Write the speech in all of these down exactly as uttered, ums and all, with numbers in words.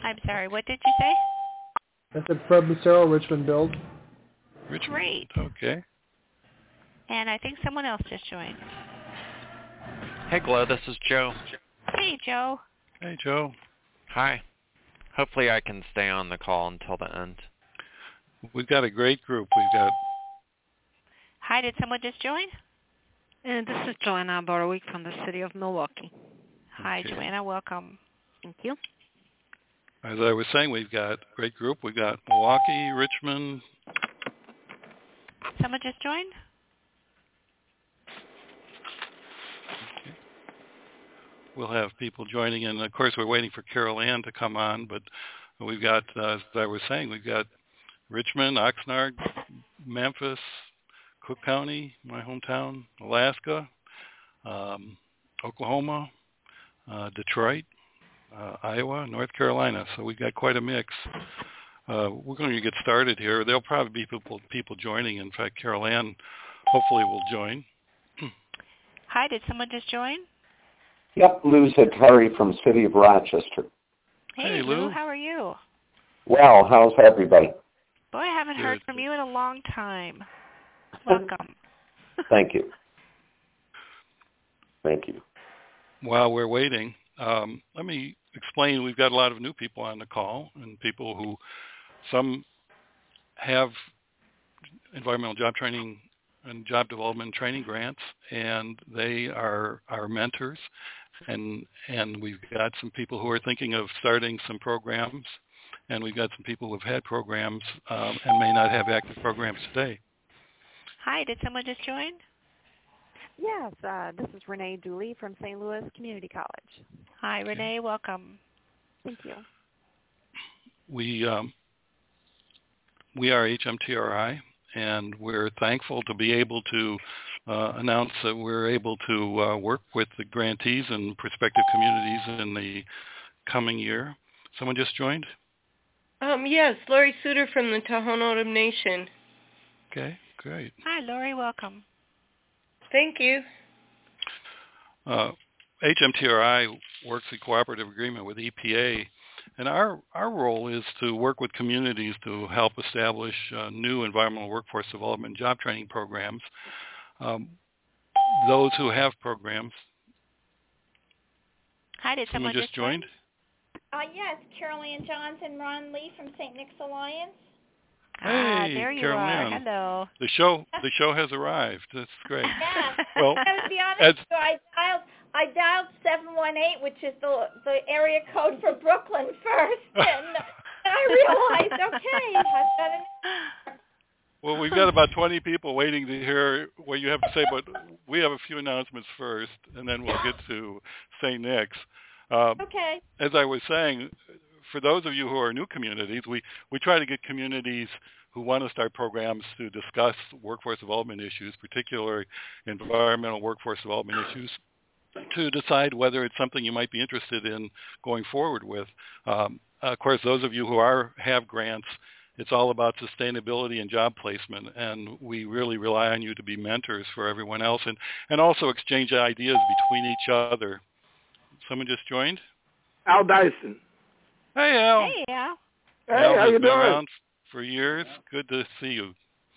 I'm sorry, what did you say? I said Fred Macero, Richmond Build. Richmond. Great. Okay. And I think someone else just joined. Hey, Glow, this is Joe. Hey, Joe. Hey, Joe. Hi. Hopefully I can stay on the call until the end. We've got a great group. We've got... Hi, did someone just join? And this is Joanna Borowick from the city of Milwaukee. Hi, Okay. Joanna. Welcome. Thank you. As I was saying, we've got a great group. We've got Milwaukee, Richmond. Someone just joined? Okay. We'll have people joining in. Of course, we're waiting for Carol Ann to come on, but we've got, uh, as I was saying, we've got Richmond, Oxnard, Memphis, Cook County, my hometown, Alaska, um, Oklahoma, uh, Detroit, uh, Iowa, North Carolina. So we've got quite a mix. Uh, we're going to get started here. There'll probably be people people joining. In fact, Carol Ann hopefully will join. Hi, did someone just join? Yep, Lou Zatari from City of Rochester. Hey, Hey, Lou. Lou. How are you? Well, how's everybody? Boy, I haven't heard Good. from you in a long time. Welcome. Thank you. Thank you. While we're waiting, um, let me explain. We've got a lot of new people on the call, and people who, some have environmental job training and job development training grants, and they are our mentors. And and we've got some people who are thinking of starting some programs, and we've got some people who have had programs um, and may not have active programs today. Hi, did someone just join? Yes, uh, this is Renee Dooley from Saint Louis Community College. Hi, Renee. Welcome. Thank you. We um, we are H M T R I, and we're thankful to be able to uh, announce that we're able to uh, work with the grantees and prospective communities in the coming year. Someone just joined? Um, yes, Lori Suter from the Tohono Nation. Okay, great. Hi, Lori. Welcome. Thank you. Uh, H M T R I works in cooperative agreement with E P A, and our, our role is to work with communities to help establish uh, new environmental workforce development and job training programs. Um, those who have programs. Hi, did someone, someone just joined? Uh, yes, Carol Ann Johns and Ron Lee from Saint Nick's Alliance. Hey, ah, there you Carol are. Ann. Hello. The show, the show has arrived. That's great. Yeah. Well, to be honest, as, with you, I dialed I dialed seven one eight, which is the the area code for Brooklyn first, and I realized, okay, I've got an. Well, we've got about twenty people waiting to hear what you have to say, but we have a few announcements first, and then we'll get to Saint Nick's. Um, okay. As I was saying, for those of you who are new communities, we, we try to get communities who want to start programs to discuss workforce development issues, particularly environmental workforce development issues, to decide whether it's something you might be interested in going forward with. Um, of course, those of you who are have grants, it's all about sustainability and job placement, and we really rely on you to be mentors for everyone else, and, and also exchange ideas between each other. Someone just joined? Al Dyson. Hey, Al. Hey, Al. Hey, Al how has you been doing? around for years. Good to see you.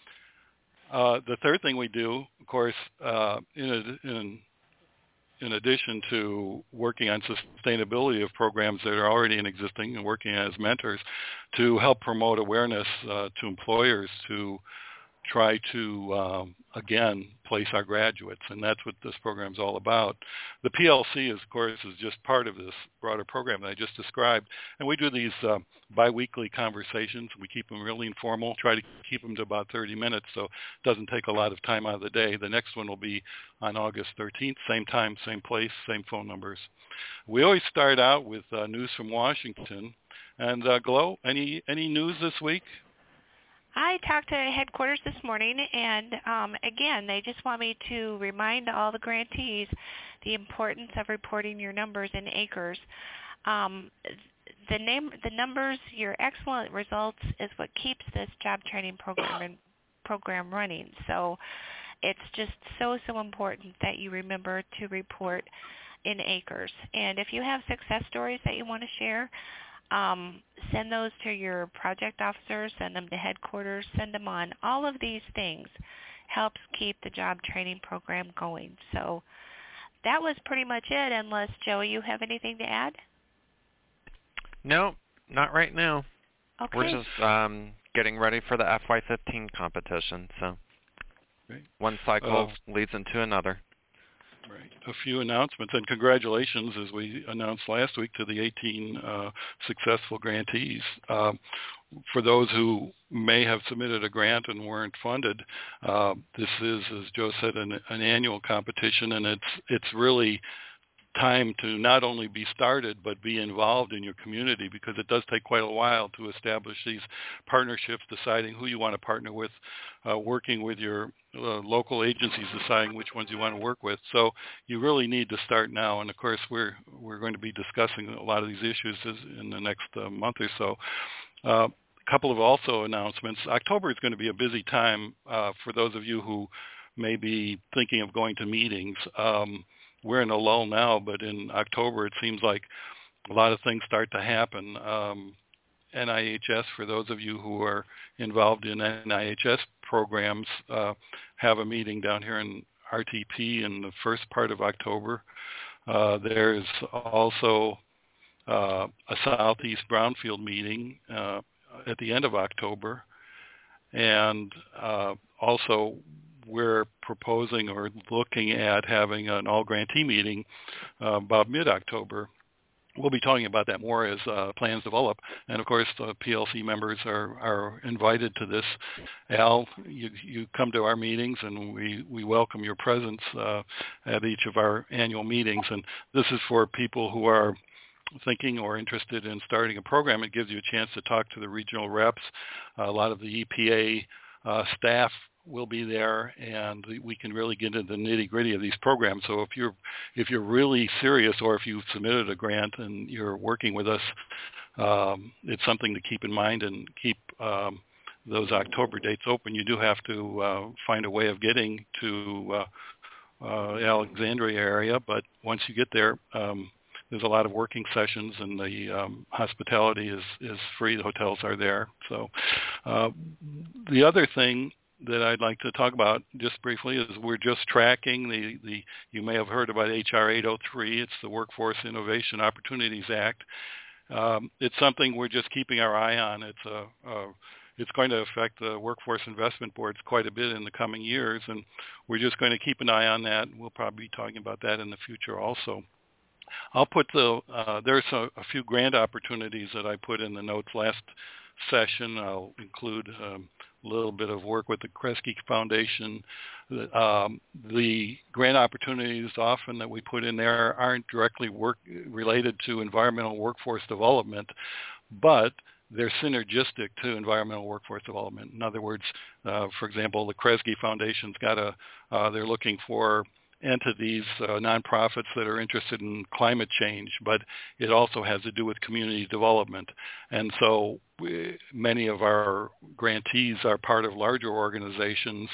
Uh, the third thing we do, of course, uh, in, in in addition to working on sustainability of programs that are already in existing and working as mentors, to help promote awareness uh, to employers to try to, um, again, place our graduates, and that's what this program is all about. The P L C, is, of course, is just part of this broader program that I just described, and we do these uh, biweekly conversations. We keep them really informal, try to keep them to about thirty minutes, so it doesn't take a lot of time out of the day. The next one will be on August thirteenth, same time, same place, same phone numbers. We always start out with uh, news from Washington. And uh, Glow, any any news this week? I talked to headquarters this morning, and um, again, they just want me to remind all the grantees the importance of reporting your numbers in acres. Um, the name, the numbers, your excellent results is what keeps this job training program and program running. So it's just so, so important that you remember to report in acres. And if you have success stories that you want to share, um, send those to your project officers, send them to headquarters, send them on. All of these things helps keep the job training program going. So that was pretty much it, unless, Joey, you have anything to add? No, not right now. Okay. We're just um, getting ready for the F Y fifteen competition, so Great. one cycle uh, leads into another. Right. A few announcements, and congratulations, as we announced last week, to the eighteen uh, successful grantees. Um, for those who may have submitted a grant and weren't funded, uh, this is, as Joe said, an, an annual competition, and it's it's really time to not only be started but be involved in your community, because it does take quite a while to establish these partnerships, deciding who you want to partner with, uh, working with your uh, local agencies, deciding which ones you want to work with. So you really need to start now, and of course we're we're going to be discussing a lot of these issues in the next uh, month or so. Uh, a couple of also announcements. October is going to be a busy time uh, for those of you who may be thinking of going to meetings. Um, We're in a lull now, but in October it seems like a lot of things start to happen. Um, N I H S, for those of you who are involved in N I H S programs, uh, have a meeting down here in R T P in the first part of October. Uh, there's also uh, a Southeast Brownfield meeting uh, at the end of October. And uh, also we're proposing or looking at having an all-grantee meeting uh, about mid-October. We'll be talking about that more as uh, plans develop. And, of course, the P L C members are, are invited to this. Al, you, you come to our meetings, and we, we welcome your presence uh, at each of our annual meetings. And this is for people who are thinking or interested in starting a program. It gives you a chance to talk to the regional reps. Uh, a lot of the E P A uh, staff will be there, and we can really get into the nitty-gritty of these programs. So if you're if you're really serious, or if you've submitted a grant and you're working with us, um, it's something to keep in mind and keep um, those October dates open. You do have to uh, find a way of getting to uh, uh, Alexandria area, but once you get there, um, there's a lot of working sessions, and the um, hospitality is, is free. The hotels are there. So uh, the other thing that I'd like to talk about just briefly is we're just tracking the, the you may have heard about H R eight oh three. It's the Workforce Innovation Opportunities Act. Um, it's something we're just keeping our eye on. It's a, a it's going to affect the workforce investment boards quite a bit in the coming years, and we're just going to keep an eye on that. We'll probably be talking about that in the future also. I'll put the, uh, there's a, a few grant opportunities that I put in the notes last session. I'll include um, a little bit of work with the Kresge Foundation. Um, the grant opportunities often that we put in there aren't directly work related to environmental workforce development, but they're synergistic to environmental workforce development. In other words, uh, for example, the Kresge Foundation's got a, uh, they're looking for entities, uh, nonprofits that are interested in climate change, but it also has to do with community development. And so we, many of our grantees are part of larger organizations,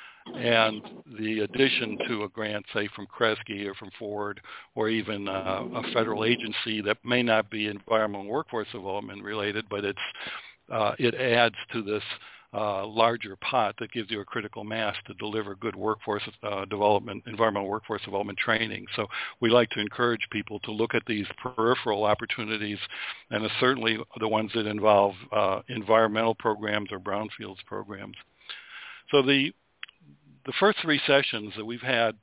and the addition to a grant, say from Kresge or from Ford, or even uh, a federal agency that may not be environmental workforce development related, but it's uh, it adds to this Uh, larger pot that gives you a critical mass to deliver good workforce uh, development, environmental workforce development training. So we like to encourage people to look at these peripheral opportunities, and certainly the ones that involve uh, environmental programs or brownfields programs. So the the first three sessions that we've had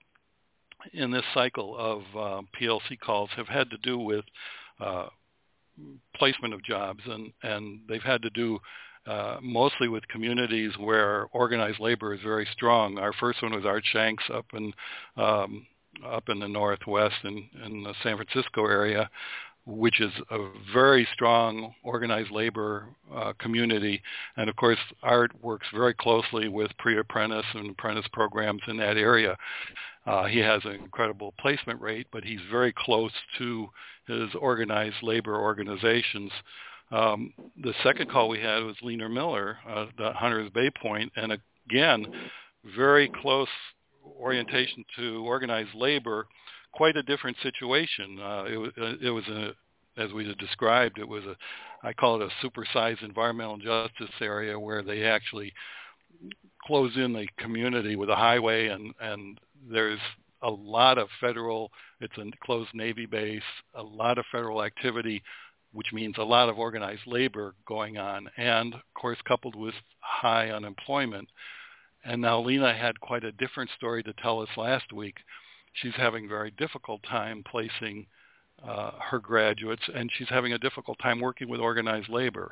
in this cycle of uh, P L C calls have had to do with uh, placement of jobs, and, and they've had to do Uh, mostly with communities where organized labor is very strong. Our first one was Art Shanks up in um, up in the Northwest in, in the San Francisco area, which is a very strong organized labor uh, community. And of course, Art works very closely with pre-apprentice and apprentice programs in that area. Uh, he has an incredible placement rate, but he's very close to his organized labor organizations. Um, the second call we had was Leaner Miller, uh, the Hunters Bay Point, and again, very close orientation to organized labor, quite a different situation. Uh, it, was, it was a, as we had described, it was a, I call it a supersized environmental justice area where they actually close in the community with a highway, and, and there's a lot of federal, it's a closed Navy base, a lot of federal activity, which means a lot of organized labor going on, and of course coupled with high unemployment. And now Lena had quite a different story to tell us last week. She's having a very difficult time placing uh, her graduates, and she's having a difficult time working with organized labor.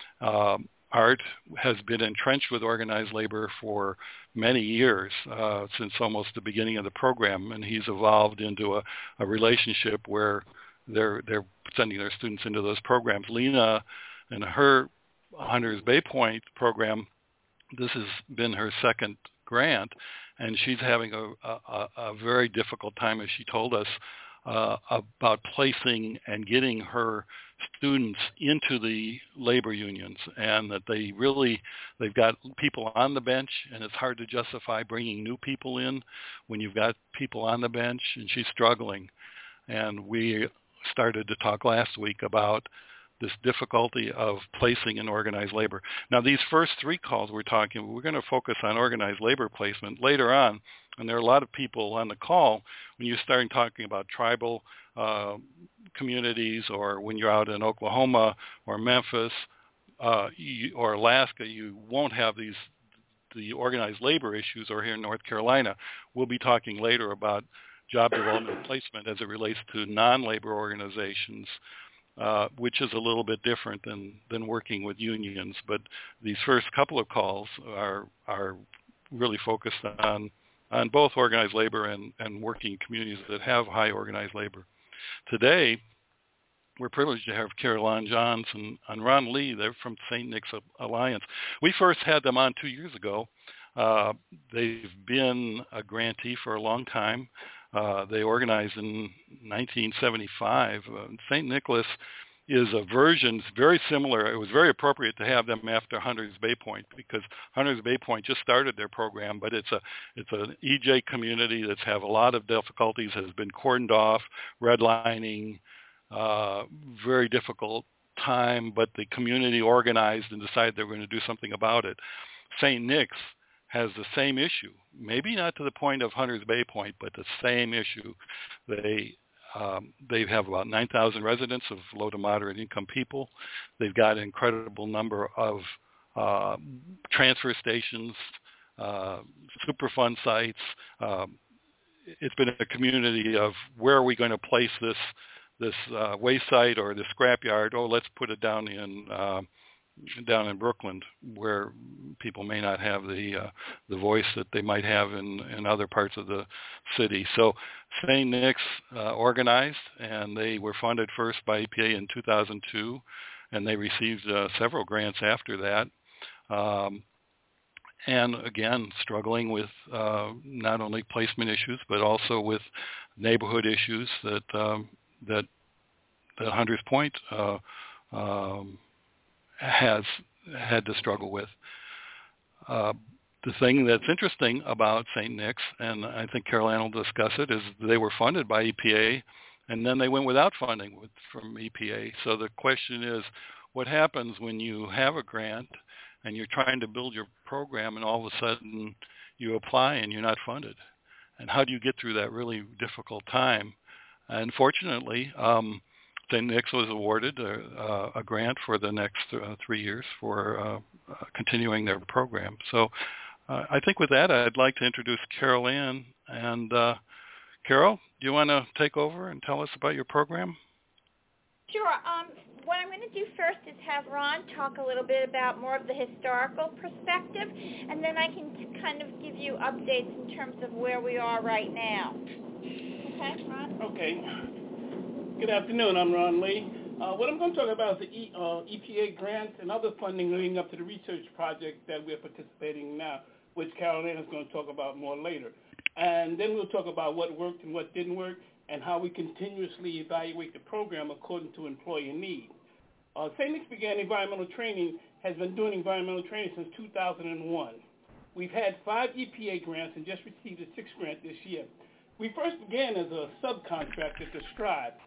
Um, Art has been entrenched with organized labor for many years, uh, since almost the beginning of the program, and he's evolved into a, a relationship where they're they're sending their students into those programs. Lena and her Hunters Bay Point program, this has been her second grant, and she's having a, a, a very difficult time, as she told us, uh, about placing and getting her students into the labor unions, and that they really, they've got people on the bench, and it's hard to justify bringing new people in when you've got people on the bench, and she's struggling. And we started to talk last week about this difficulty of placing in organized labor. Now, these first three calls we're talking, we're going to focus on organized labor placement later on, and there are a lot of people on the call. When you start talking about tribal uh, communities, or when you're out in Oklahoma or Memphis uh, you, or Alaska, you won't have these the organized labor issues, or here in North Carolina. We'll be talking later about job development placement as it relates to non-labor organizations, uh, which is a little bit different than, than working with unions. But these first couple of calls are are really focused on on both organized labor and, and working communities that have high organized labor. Today, we're privileged to have Caroline Johns and, and Ron Lee. They're from Saint Nick's Alliance. We first had them on two years ago. Uh, they've been a grantee for a long time. Uh, they organized in nineteen seventy-five. Uh, Saint Nicholas is a version very similar. It was very appropriate to have them after Hunters Bay Point, because Hunters Bay Point just started their program, but it's a it's an E J community that's have a lot of difficulties, has been cordoned off, redlining, uh, very difficult time, but the community organized and decided they were going to do something about it. Saint Nick's has the same issue, maybe not to the point of Hunters Bay Point, but the same issue. They um, they have about nine thousand residents of low to moderate income people. They've got an incredible number of uh, transfer stations, uh, Superfund sites. Um, it's been a community of where are we going to place this this uh, waste site or the scrapyard? Oh, let's put it down in uh, down in Brooklyn, where people may not have the uh, the voice that they might have in, in other parts of the city. So Saint Nick's uh, organized, and they were funded first by E P A in two thousand two, and they received uh, several grants after that. Um, and again, struggling with uh, not only placement issues, but also with neighborhood issues that um, that that Hunters Point uh, um, has had to struggle with. Uh, the thing that's interesting about Saint Nick's, and I think Caroline will discuss it, is they were funded by E P A, and then they went without funding with, from E P A. So the question is, what happens when you have a grant and you're trying to build your program, and all of a sudden you apply and you're not funded? And how do you get through that really difficult time? And fortunately, um, Saint Nick's was awarded a, a grant for the next uh, three years for uh, uh, continuing their program. So uh, I think with that, I'd like to introduce Carol Ann. And uh, Carol, do you want to take over and tell us about your program? Sure. Um, what I'm going to do first is have Ron talk a little bit about more of the historical perspective, and then I can t- kind of give you updates in terms of where we are right now. Okay, Ron? Okay. Good afternoon. I'm Ron Lee. Uh, what I'm going to talk about is the e, uh, E P A grants and other funding leading up to the research project that we're participating in now, which Caroline is going to talk about more later. And then we'll talk about what worked and what didn't work, and how we continuously evaluate the program according to employee need. Uh, Saint Nick's began environmental training, has been doing environmental training since two thousand one. We've had five E P A grants and just received a sixth grant this year. We first began as a subcontractor to Strive.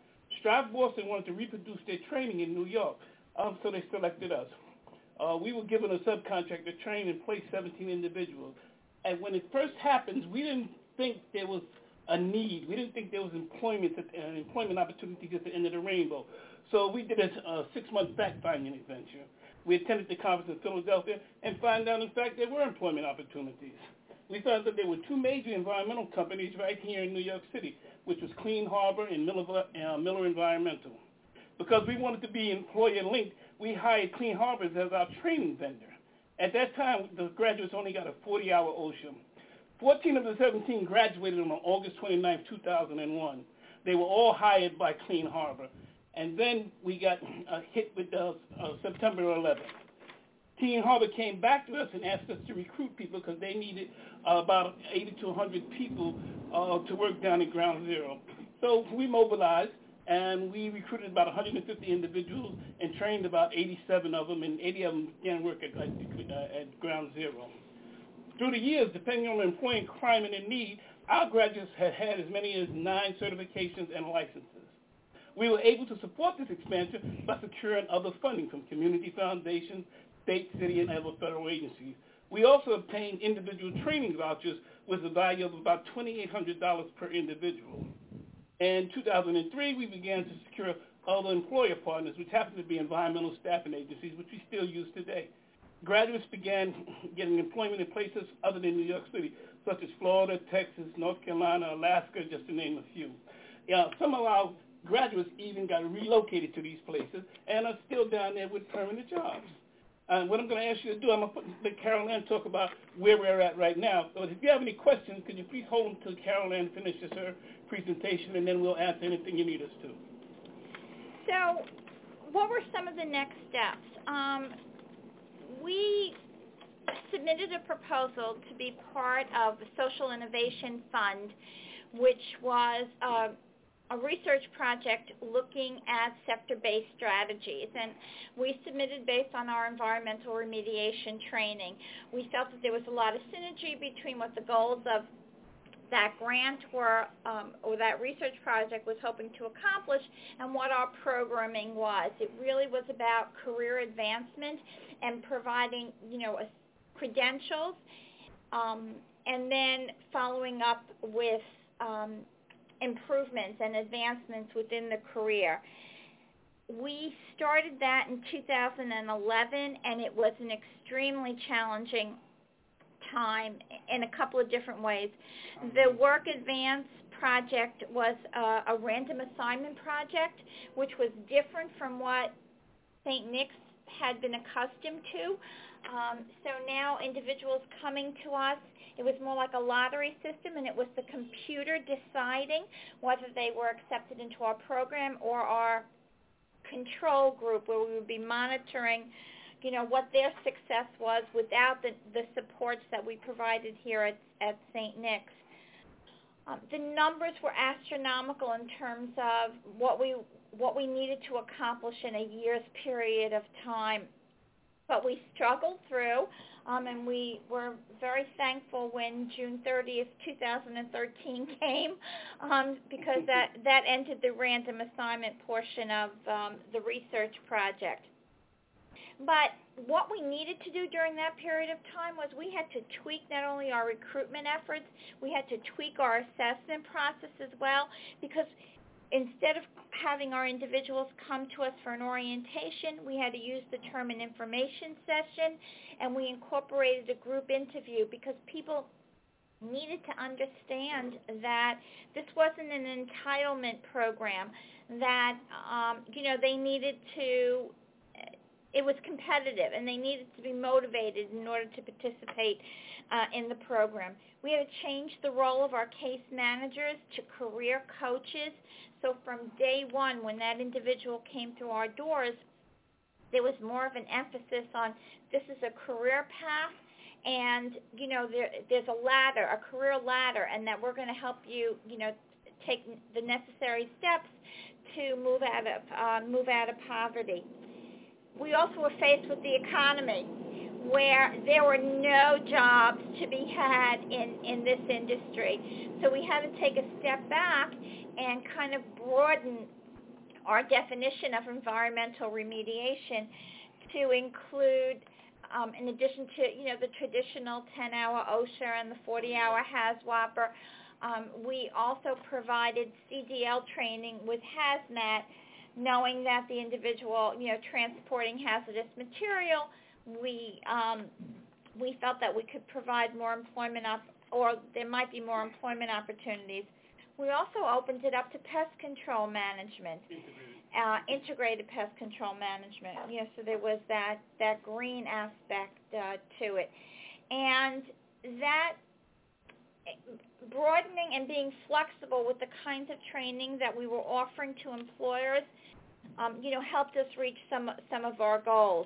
Strive Boston wanted to reproduce their training in New York, um, so they selected us. Uh, we were given a subcontract to train and place seventeen individuals. And when it first happened, we didn't think there was a need. We didn't think there was employment, an employment opportunities at the end of the rainbow. So we did a, a six-month fact-finding adventure. We attended the conference in Philadelphia and found out, in fact, there were employment opportunities. We found that there were two major environmental companies right here in New York City, which was Clean Harbor and Miller, uh, Miller Environmental. Because we wanted to be employer-linked, we hired Clean Harbors as our training vendor. At that time, the graduates only got a forty-hour OSHA. fourteen of the seventeen graduated on August twenty-ninth, two thousand one. They were all hired by Clean Harbor. And then we got uh, hit with uh, uh, September eleventh. Clean Harbor came back to us and asked us to recruit people because they needed uh, about eighty to one hundred people uh, to work down at Ground Zero. So we mobilized, and we recruited about one hundred fifty individuals and trained about eighty-seven of them, and eighty of them began work at, uh, at Ground Zero. Through the years, depending on the employment climate and need, our graduates had had as many as nine certifications and licenses. We were able to support this expansion by securing other funding from community foundations, state, city, and other federal agencies. We also obtained individual training vouchers with a value of about two thousand eight hundred dollars per individual. In two thousand three, we began to secure other employer partners, which happened to be environmental staffing agencies, which we still use today. Graduates began getting employment in places other than New York City, such as Florida, Texas, North Carolina, Alaska, just to name a few. Uh, some of our graduates even got relocated to these places and are still down there with permanent jobs. Uh, what I'm going to ask you to do, I'm going to let Carol Ann talk about where we're at right now. So if you have any questions, could you please hold until Carol Ann finishes her presentation, and then we'll answer anything you need us to. So what were some of the next steps? Um, we submitted a proposal to be part of the Social Innovation Fund, which was uh, a research project looking at sector-based strategies, and we submitted based on our environmental remediation training. We felt that there was a lot of synergy between what the goals of that grant were, um, or that research project was hoping to accomplish, and what our programming was. It really was about career advancement and providing, you know, a, credentials, um, and then following up with um, improvements and advancements within the career. We started that in two thousand eleven, and it was an extremely challenging time in a couple of different ways. The Work Advance project was a, a random assignment project, which was different from what Saint Nick's had been accustomed to. Um, so now individuals coming to us, it was more like a lottery system, and it was the computer deciding whether they were accepted into our program or our control group, where we would be monitoring, you know, what their success was without the, the supports that we provided here at, at Saint Nick's. Um, the numbers were astronomical in terms of what we what we needed to accomplish in a year's period of time. But we struggled through, um, and we were very thankful when June thirtieth, two thousand thirteen came, um, because that, that ended the random assignment portion of um, the research project. But what we needed to do during that period of time was we had to tweak not only our recruitment efforts, we had to tweak our assessment process as well, because instead of having our individuals come to us for an orientation, we had to use the term an information session, and we incorporated a group interview because people needed to understand that this wasn't an entitlement program, that, um, you know, they needed to, it was competitive, and they needed to be motivated in order to participate uh, in the program. We had to change the role of our case managers to career coaches. So from day one, when that individual came through our doors, there was more of an emphasis on this is a career path, and, you know, there, there's a ladder, a career ladder, and that we're going to help you, you know, take the necessary steps to move out of uh, move out of poverty. We also were faced with the economy, where there were no jobs to be had in, in this industry. So we had to take a step back and kind of broaden our definition of environmental remediation to include, um, in addition to, you know, the traditional ten-hour OSHA and the forty-hour HAZWOPER, um, we also provided C D L training with hazmat, knowing that the individual, you know, transporting hazardous material, we um, we felt that we could provide more employment op- or there might be more employment opportunities. We also opened it up to pest control management, uh, integrated pest control management. You know, so there was that that green aspect uh, to it, and that broadening and being flexible with the kinds of training that we were offering to employers, um, you know, helped us reach some some of our goals.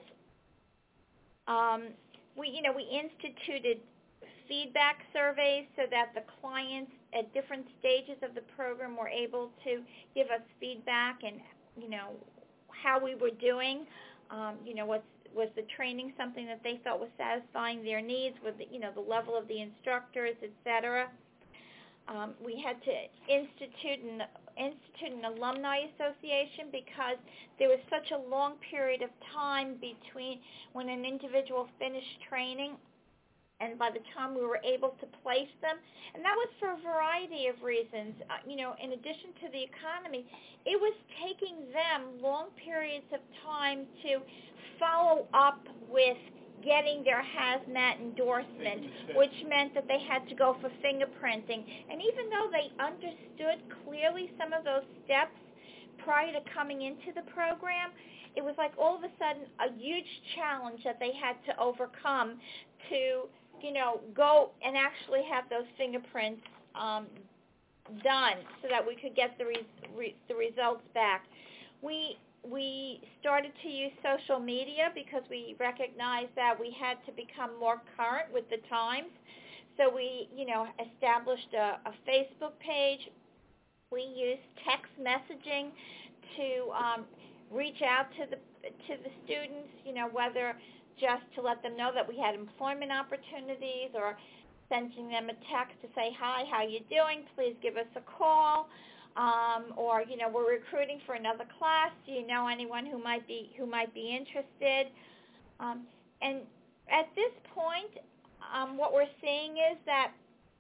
Um, we, you know, we instituted feedback surveys so that the clients at different stages of the program were able to give us feedback and, you know, how we were doing. Um, you know, was was the training something that they felt was satisfying their needs, with the, you know, the level of the instructors, et cetera. Um, we had to institute an, institute an alumni association because there was such a long period of time between when an individual finished training and by the time we were able to place them. And that was for a variety of reasons. Uh, you know, in addition to the economy, it was taking them long periods of time to follow up with getting their hazmat endorsement, which meant that they had to go for fingerprinting. And even though they understood clearly some of those steps prior to coming into the program, it was like all of a sudden a huge challenge that they had to overcome to, you know, go and actually have those fingerprints um, done so that we could get the re- re- the results back. We we started to use social media because we recognized that we had to become more current with the times. So we, you know, established a, a Facebook page. We used text messaging to um, reach out to the to the students, you know, whether just to let them know that we had employment opportunities or sending them a text to say, hi, how you doing? Please give us a call. Um, or, you know, we're recruiting for another class. Do you know anyone who might be who might be interested? Um, and at this point, um, what we're seeing is that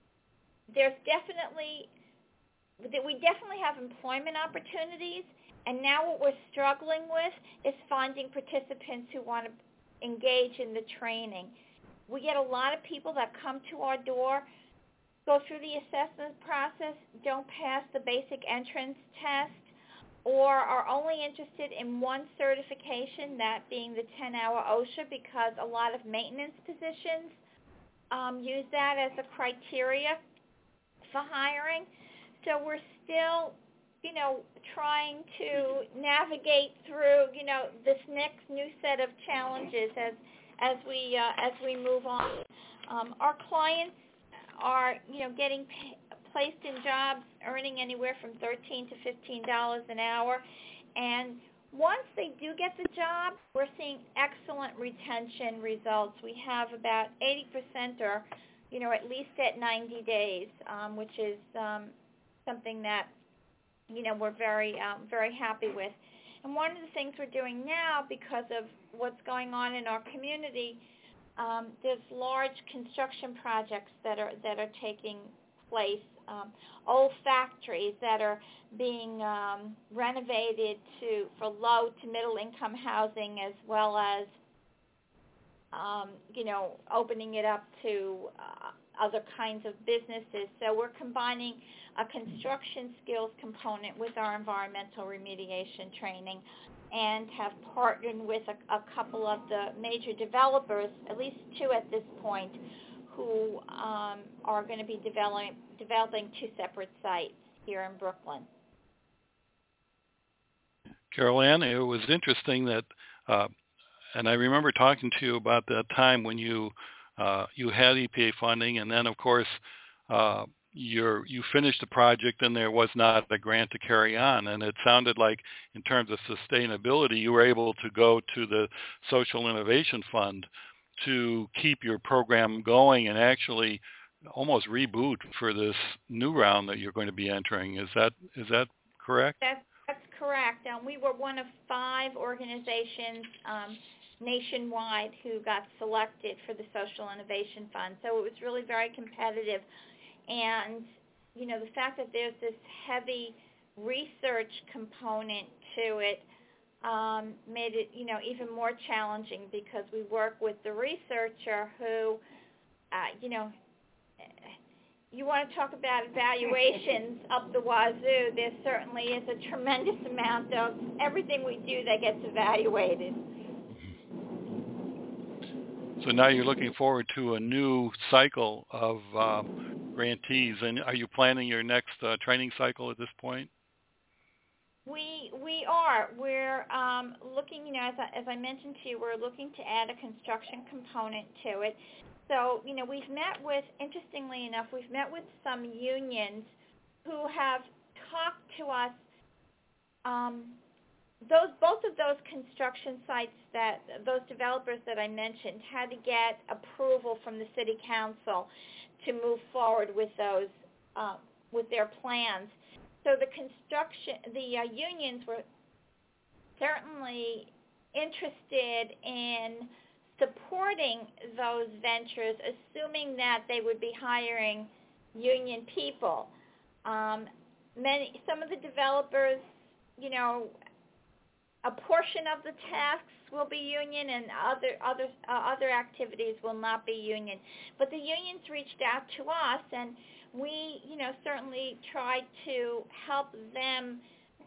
there's definitely that we definitely have employment opportunities. And now what we're struggling with is finding participants who want to engage in the training. We get a lot of people that come to our door, go through the assessment process, don't pass the basic entrance test, or are only interested in one certification, that being the ten-hour OSHA, because a lot of maintenance positions um, use that as a criteria for hiring. So we're still, you know, trying to navigate through, you know, this next new set of challenges as as we uh, as we move on. Um, our clients are, you know, getting pay, placed in jobs earning anywhere from thirteen to fifteen dollars an hour, and once they do get the job, we're seeing excellent retention results. We have about eighty percent, or, you know, at least at ninety days, um, which is um, something that, you know, we're very um, very happy with. And one of the things we're doing now, because of what's going on in our community, um, there's large construction projects that are that are taking place, um, old factories that are being um, renovated to for low to middle income housing, as well as um, you know, opening it up to uh, other kinds of businesses. So we're combining a construction skills component with our environmental remediation training, and have partnered with a, a couple of the major developers, at least two at this point, who um, are going to be developing, developing two separate sites here in Brooklyn. Carol Ann, it was interesting that, uh, and I remember talking to you about that time when you uh, you had E P A funding, and then of course uh, you're, you finished the project and there was not a grant to carry on. And it sounded like in terms of sustainability, you were able to go to the Social Innovation Fund to keep your program going and actually almost reboot for this new round that you're going to be entering. Is that is that correct? That's, that's correct. Um, we were one of five organizations um, nationwide who got selected for the Social Innovation Fund. So it was really very competitive. And, you know, the fact that there's this heavy research component to it um, made it, you know, even more challenging because we work with the researcher who, uh, you know, you want to talk about evaluations up the wazoo. There certainly is a tremendous amount of everything we do that gets evaluated. So now you're looking forward to a new cycle of um, grantees, and are you planning your next uh, training cycle at this point? We we are. We're um, looking, you know, as I, as I mentioned to you, we're looking to add a construction component to it. So, you know, we've met with, interestingly enough, we've met with some unions who have talked to us. Um, those both of those construction sites that those developers that I mentioned had to get approval from the city council to move forward with those uh, with their plans. So the construction, the uh, unions were certainly interested in supporting those ventures, assuming that they would be hiring union people. Um, many, some of the developers, you know, a portion of the tasks will be union, and other other uh, other activities will not be union. But the unions reached out to us, and we, you know, certainly tried to help them.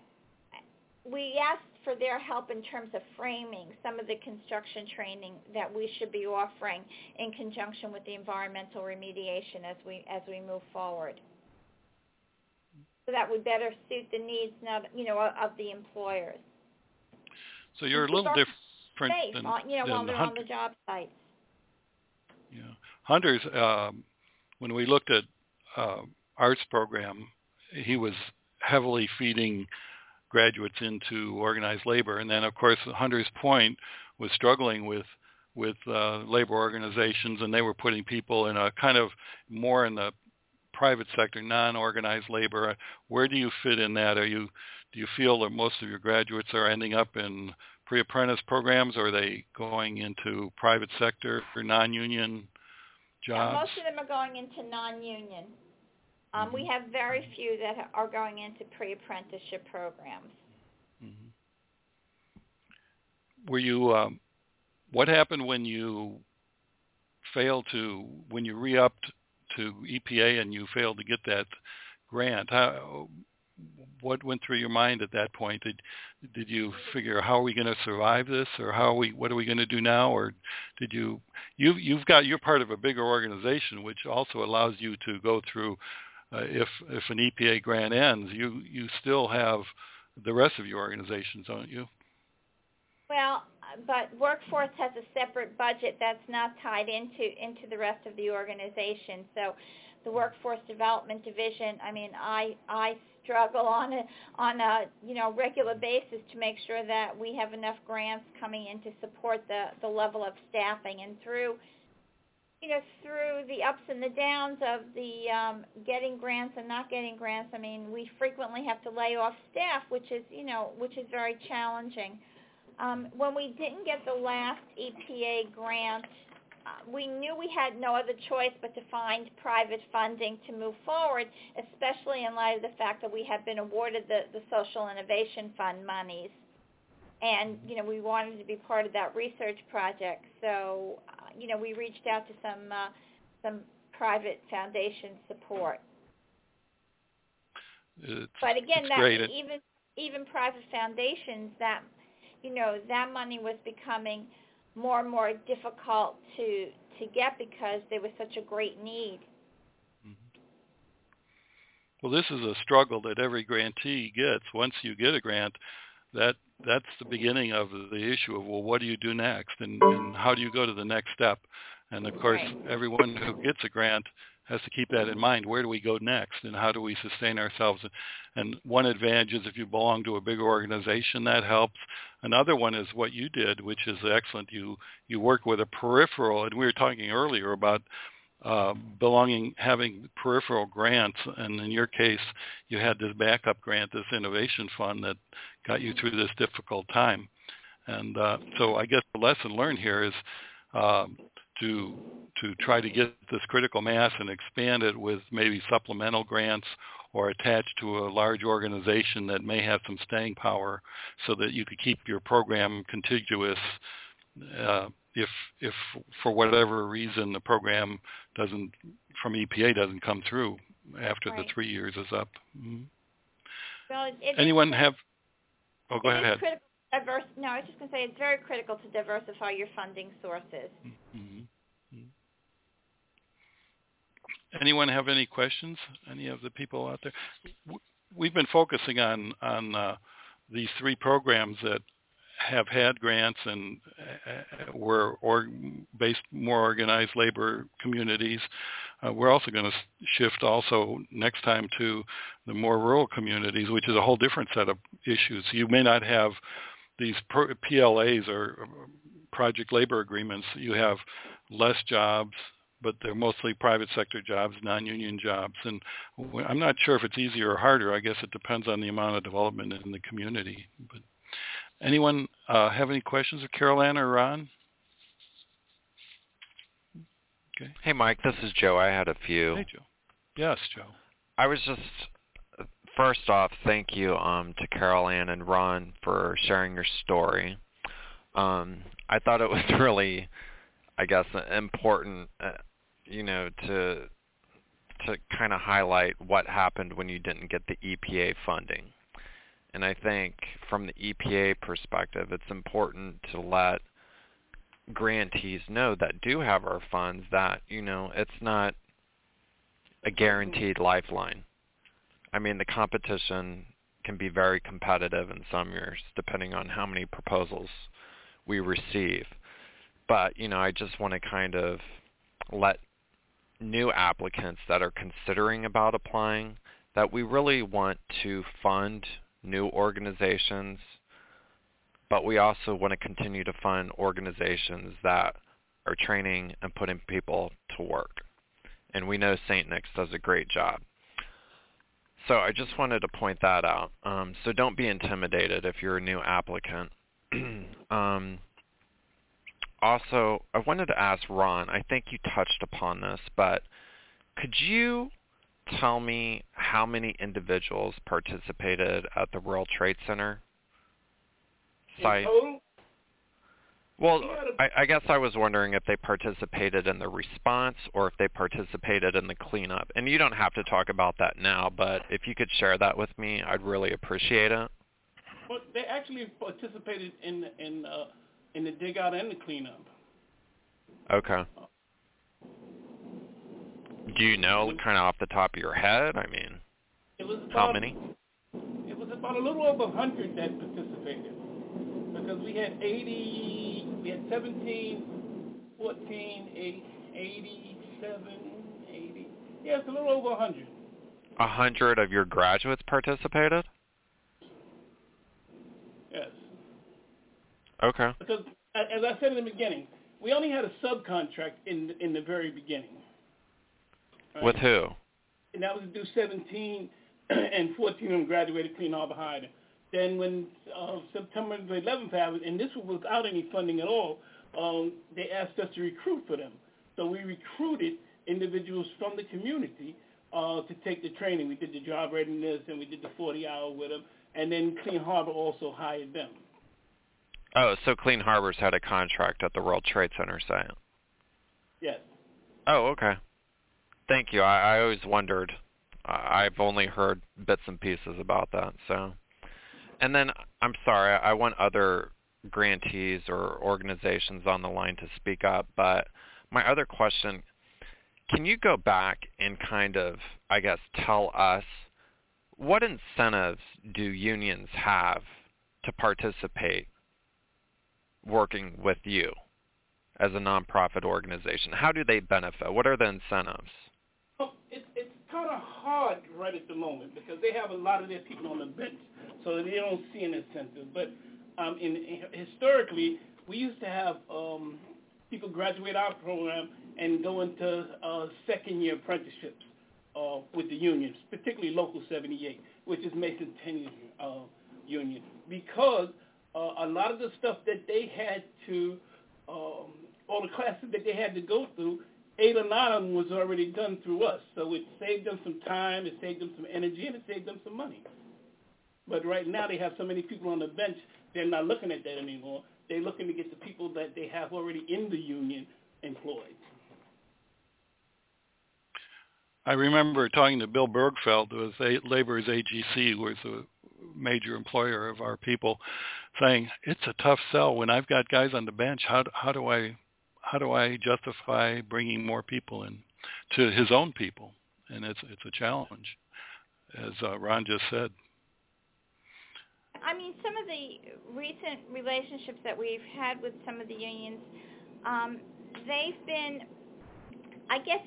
We asked for their help in terms of framing some of the construction training that we should be offering in conjunction with the environmental remediation as we as we move forward. So that would better suit the needs, not, you know, of the employers. So you're a little different safe, than, on, you know, than while they're Hunter. on the job sites. Yeah, Hunter's. Um, when we looked at uh, arts program, he was heavily feeding graduates into organized labor, and then of course Hunter's Point was struggling with with uh, labor organizations, and they were putting people in a kind of more in the private sector, non-organized labor. Where do you fit in that? Are you do you feel that most of your graduates are ending up in pre-apprentice programs, or are they going into private sector or non-union jobs? Yeah, most of them are going into non-union. Um, mm-hmm. We have very few that are going into pre-apprenticeship programs. Mm-hmm. Were you? Um, what happened when you failed to when you re-upped to E P A and you failed to get that grant? How, what went through your mind at that point? Did did you figure, how are we going to survive this, or how are we what are we going to do now, or did you you you've got you're part of a bigger organization which also allows you to go through. Uh, if if an E P A grant ends, you you still have the rest of your organizations, don't you? Well, but Workforce has a separate budget that's not tied into into the rest of the organization. So the Workforce Development Division, I mean, I I struggle on a on a you know regular basis to make sure that we have enough grants coming in to support the the level of staffing, and through you know, through the ups and the downs of the um, getting grants and not getting grants, I mean, we frequently have to lay off staff, which is, you know, which is very challenging. Um, when we didn't get the last E P A grant, uh, we knew we had no other choice but to find private funding to move forward, especially in light of the fact that we had been awarded the, the Social Innovation Fund monies. And, you know, we wanted to be part of that research project. So, uh, you know, we reached out to some uh, some private foundation support. It's, but again, that great. even even private foundations, that, you know, that money was becoming more and more difficult to to get because there was such a great need. Mm-hmm. Well, this is a struggle that every grantee gets. Once you get a grant, that that's the beginning of the issue of, well, what do you do next, and, and how do you go to the next step? And of course, right. everyone who gets a grant has to keep that in mind. Where do we go next, and how do we sustain ourselves? And one advantage is if you belong to a bigger organization, that helps. Another one is what you did, which is excellent. You you work with a peripheral, and we were talking earlier about uh, belonging, having peripheral grants, and in your case, you had this backup grant, this innovation fund that got you through this difficult time. And uh, so I guess the lesson learned here is uh, to to try to get this critical mass and expand it with maybe supplemental grants or attached to a large organization that may have some staying power so that you could keep your program contiguous uh, if if for whatever reason the program doesn't, from E P A, doesn't come through after right. the three years is up. Mm-hmm. Well, it, it Anyone is, have, oh, go it ahead. Is critical diverse, no, I was just going to say it's very critical to diversify your funding sources. Mm-hmm. Anyone have any questions? Any of the people out there? We've been focusing on on uh, these three programs that have had grants and uh, were or based more organized labor communities. Uh, we're also going to shift also next time to the more rural communities, which is a whole different set of issues. You may not have these P L As or project labor agreements. You have less jobs, but they're mostly private sector jobs, non-union jobs. And I'm not sure if it's easier or harder. I guess it depends on the amount of development in the community. But anyone uh, have any questions of Carol Ann or Ron? Okay. Hey, Mike, this is Joe. I had a few. Hey, Joe. Yes, Joe. I was just, first off, thank you um, to Carol Ann and Ron for sharing your story. Um, I thought it was really, I guess, important, uh, you know, to to kind of highlight what happened when you didn't get the E P A funding. And I think from the E P A perspective, it's important to let grantees know that do have our funds that, you know, it's not a guaranteed lifeline. I mean, the competition can be very competitive in some years, depending on how many proposals we receive. But, you know, I just want to kind of let new applicants that are considering about applying that we really want to fund new organizations, but we also want to continue to fund organizations that are training and putting people to work. And we know Saint Nick's does a great job. So I just wanted to point that out. Um, so don't be intimidated if you're a new applicant. um, also, I wanted to ask Ron, I think you touched upon this, but could you tell me how many individuals participated at the World Trade Center site? Well, I, I guess I was wondering if they participated in the response or if they participated in the cleanup. And you don't have to talk about that now, but if you could share that with me, I'd really appreciate it. Well, they actually participated in in uh, in the dig out and the cleanup. Okay. Do you know kind of off the top of your head? I mean, it was about, how many? It was about a little over one hundred that participated. Because we had eighty, we had seventeen, fourteen, eight, eighty-seven, eighty. Yeah, it's a little over one hundred. A hundred of your graduates participated? Yes. Okay. Because, as I said in the beginning, we only had a subcontract in in the very beginning. Right? With who? And that was to do seventeen and fourteen of them graduated Clean Harbor High. Then when uh, September the eleventh happened, and this was without any funding at all, um, they asked us to recruit for them. So we recruited individuals from the community uh, to take the training. We did the job readiness, and we did the forty hour with them. And then Clean Harbor also hired them. Oh, so Clean Harbors had a contract at the World Trade Center site? Yes. Oh, okay. Thank you. I, I always wondered. I've only heard bits and pieces about that, so... And then, I'm sorry, I want other grantees or organizations on the line to speak up, but my other question, can you go back and kind of, I guess, tell us what incentives do unions have to participate working with you as a nonprofit organization? How do they benefit? What are the incentives? Well, it's, it's kind of hard right at the moment because they have a lot of their people on the bench. So they don't see an incentive. But um, in, in, historically, we used to have um, people graduate our program, and go into uh, second-year apprenticeships uh, with the unions, particularly Local seventy-eight, which is Mason's ten-year uh, union, because uh, a lot of the stuff that they had to, um, all the classes that they had to go through, eight or nine of them was already done through us. So it saved them some time, it saved them some energy, and it saved them some money. But right now they have so many people on the bench, they're not looking at that anymore. They're looking to get the people that they have already in the union employed. I remember talking to Bill Bergfeld, who was a, Labor's A G C, who was a major employer of our people, saying it's a tough sell when I've got guys on the bench. How how do I how do I justify bringing more people in to his own people? And it's it's a challenge, as uh, Ron just said. I mean, some of the recent relationships that we've had with some of the unions, um, they've been, I guess,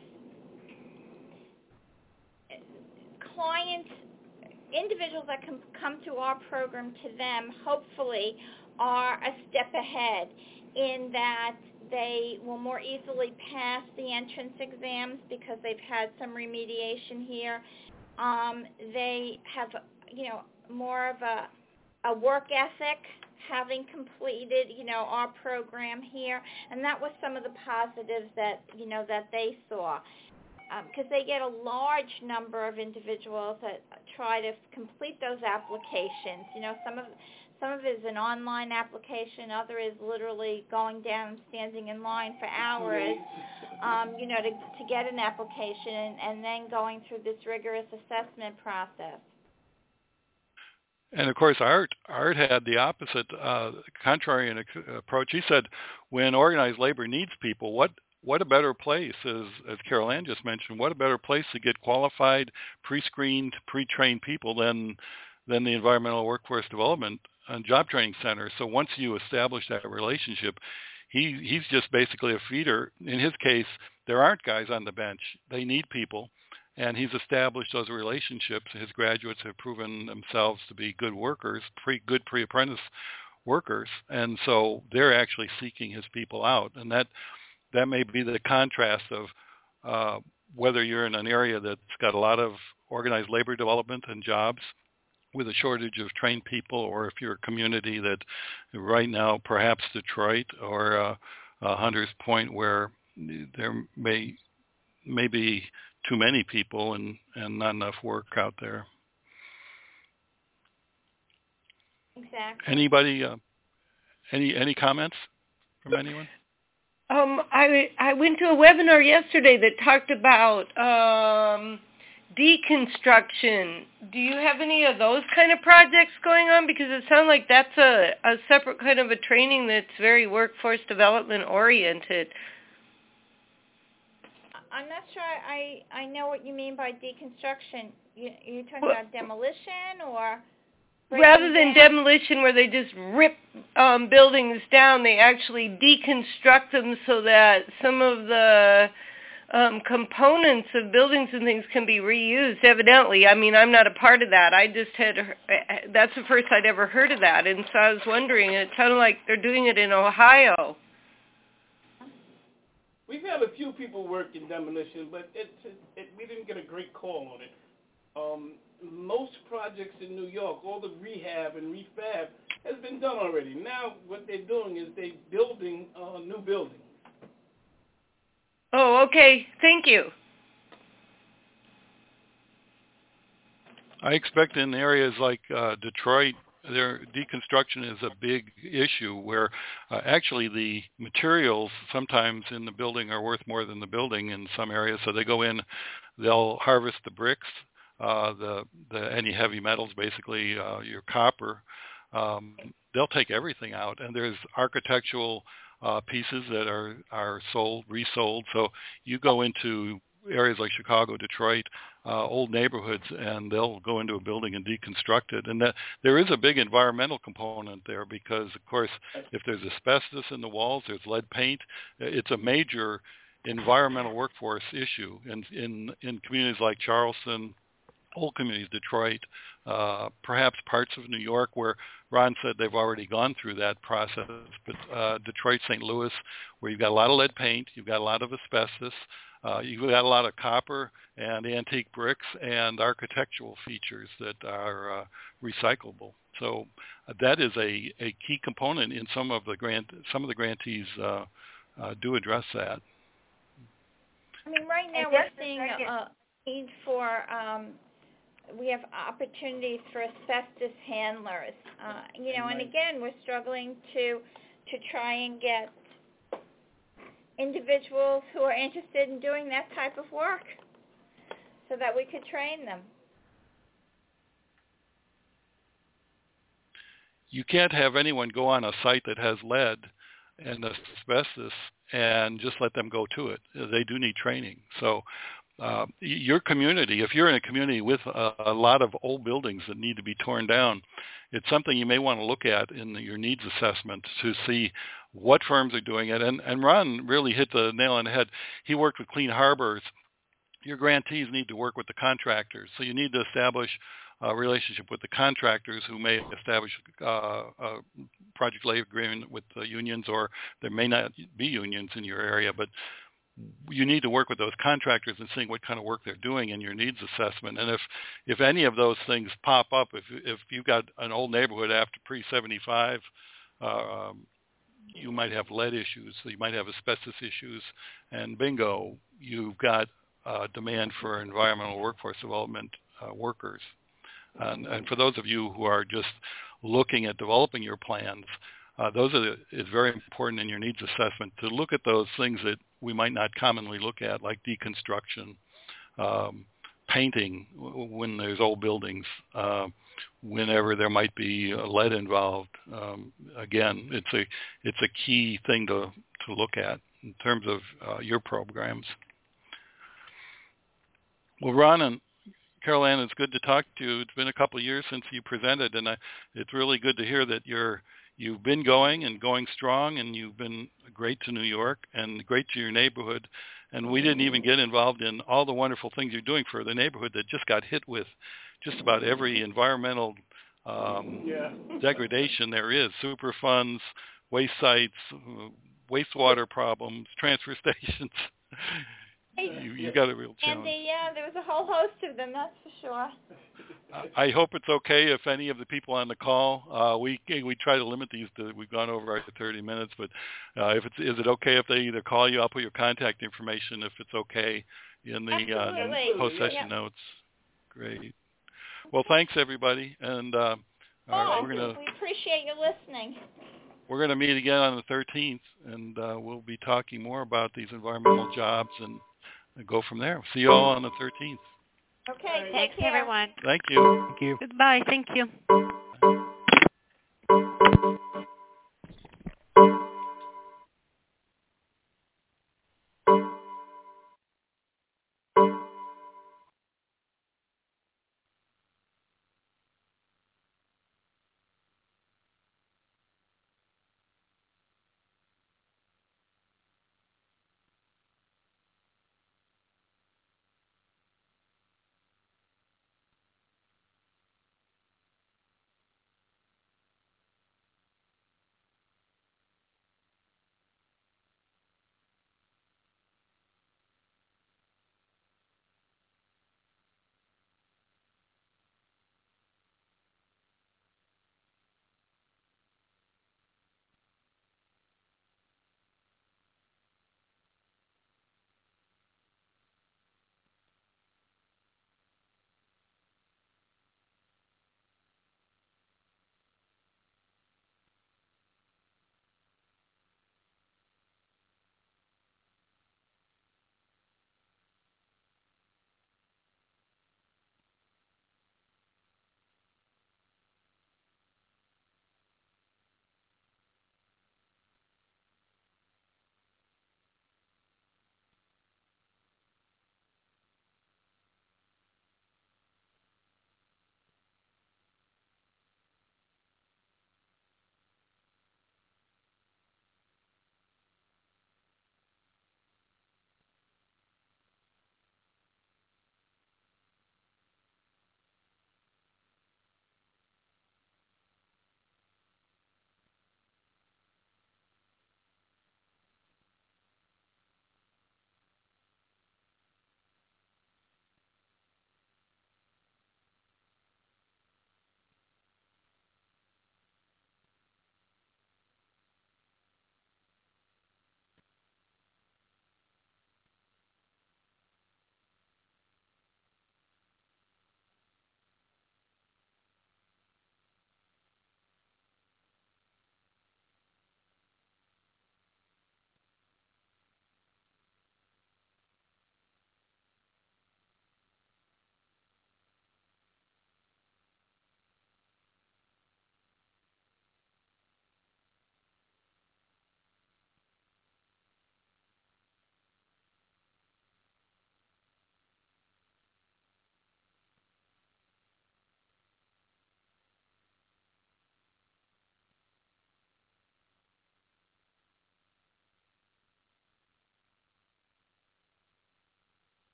clients, individuals that can come to our program, to them, hopefully, are a step ahead in that they will more easily pass the entrance exams because they've had some remediation here. Um, they have, you know, more of a a work ethic, having completed, you know, our program here, and that was some of the positives that, you know, that they saw, because um, they get a large number of individuals that try to complete those applications. You know, some of some of it is an online application, other is literally going down and standing in line for hours, um, you know, to to get an application, and, and then going through this rigorous assessment process. And of course, Art Art had the opposite, uh, contrarian approach. He said, when organized labor needs people, what what a better place, as as Carol Ann just mentioned, what a better place to get qualified, pre-screened, pre-trained people than than the Environmental Workforce Development and Job Training Center. So once you establish that relationship, he he's just basically a feeder. In his case, there aren't guys on the bench; they need people. And he's established those relationships. His graduates have proven themselves to be good workers, pre, good pre-apprentice workers, and so they're actually seeking his people out. And that that may be the contrast of uh, whether you're in an area that's got a lot of organized labor development and jobs with a shortage of trained people, or if you're a community that right now, perhaps Detroit or uh, uh, Hunters Point, where there may may be too many people and, and not enough work out there. Exactly. Anybody, uh, any any comments from anyone? Um, I I went to a webinar yesterday that talked about um, deconstruction. Do you have any of those kind of projects going on? Because it sounds like that's a, a separate kind of a training that's very workforce development oriented. I'm not sure I, I know what you mean by deconstruction. You, you're talking well, about demolition or? Rather than down? demolition where they just rip um, buildings down, they actually deconstruct them so that some of the um, components of buildings and things can be reused, evidently. I mean, I'm not a part of that. I just had, that's the first I'd ever heard of that. And so I was wondering, it sounded like they're doing it in Ohio. We've had a few people work in demolition, but it, it, it, we didn't get a great call on it. Um, most projects in New York, all the rehab and refab has been done already. Now what they're doing is they're building uh, new buildings. Oh, okay. Thank you. I expect in areas like uh, Detroit, their deconstruction is a big issue where uh, actually the materials sometimes in the building are worth more than the building in some areas. So they go in, they'll harvest the bricks, uh, the, the any heavy metals, basically uh, your copper. Um, they'll take everything out, and there's architectural uh, pieces that are, are sold, resold. So you go into areas like Chicago, Detroit, uh, old neighborhoods, and they'll go into a building and deconstruct it. And that, there is a big environmental component there because, of course, if there's asbestos in the walls, there's lead paint. It's a major environmental workforce issue. And in, in communities like Charleston, whole communities, Detroit, uh, perhaps parts of New York where Ron said they've already gone through that process, but uh, Detroit, Saint Louis, where you've got a lot of lead paint, you've got a lot of asbestos, uh, you've got a lot of copper and antique bricks and architectural features that are uh, recyclable. So uh, that is a, a key component in some of the grant. Some of the grantees uh, uh, do address that. I mean, right now we're seeing a need for. Um, we have opportunities for asbestos handlers, uh, you know, and again, we're struggling to to try and get individuals who are interested in doing that type of work so that we could train them. You can't have anyone go on a site that has lead and asbestos and just let them go to it. They do need training. So uh, your community, if you're in a community with a, a lot of old buildings that need to be torn down, it's something you may want to look at in the, your needs assessment to see what firms are doing it. And, and Ron really hit the nail on the head. He worked with Clean Harbors. Your grantees need to work with the contractors. So you need to establish a relationship with the contractors who may establish uh, a project labor agreement with the unions, or there may not be unions in your area, but you need to work with those contractors and seeing what kind of work they're doing in your needs assessment. And if, if any of those things pop up, if if you've got an old neighborhood after pre seventy-five, uh, um, you might have lead issues, so you might have asbestos issues, and bingo, you've got uh, demand for environmental workforce development uh, workers. And, and for those of you who are just looking at developing your plans, uh, those are the, it's very important in your needs assessment to look at those things that we might not commonly look at, like deconstruction, um, painting when there's old buildings, uh, whenever there might be lead involved. Um, again, it's a it's a key thing to to look at in terms of uh, your programs. Well, Ron and Carol Ann, it's good to talk to you. It's been a couple of years since you presented, and I, it's really good to hear that you're you've been going and going strong, and you've been great to New York and great to your neighborhood. And we didn't even get involved in all the wonderful things you're doing for the neighborhood that just got hit with just about every environmental um, yeah. degradation there is: Superfunds, waste sites, wastewater problems, transfer stations. You, you got a real challenge. And the, yeah, there was a whole host of them, that's for sure. I hope it's okay if any of the people on the call, uh, we we try to limit these to, we've gone over our thirty minutes, but uh, if it's, is it okay if they either call you? I'll put your contact information if it's okay in the uh, post-session yeah. notes. Great. Well, thanks everybody, and uh, oh, all right, we're gonna. We appreciate you listening. We're going to meet again on the thirteenth, and uh, we'll be talking more about these environmental jobs and go from there. See you all on the thirteenth. Okay, thanks care. everyone. Thank you. Thank you. Goodbye. Thank you.